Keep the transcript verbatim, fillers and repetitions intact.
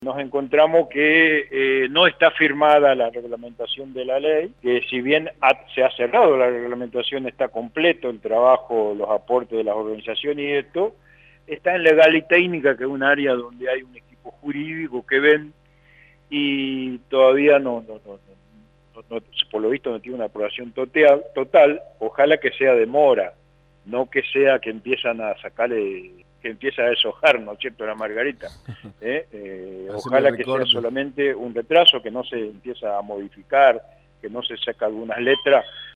nos encontramos que eh, no está firmada la reglamentación de la ley, que si bien ha, se ha cerrado la reglamentación, está completo el trabajo, los aportes de las organizaciones y esto, está en legal y técnica, que es un área donde hay un equipo jurídico que ven, y todavía no, no, no, no, no, no por lo visto no tiene una aprobación total, total, ojalá que sea demora, no que sea que empiezan a sacarle, que empieza a deshojar, ¿no es cierto?, la margarita. ¿Eh? Eh, ojalá que sea solamente un retraso, que no se empieza a modificar, que no se saca algunas letras,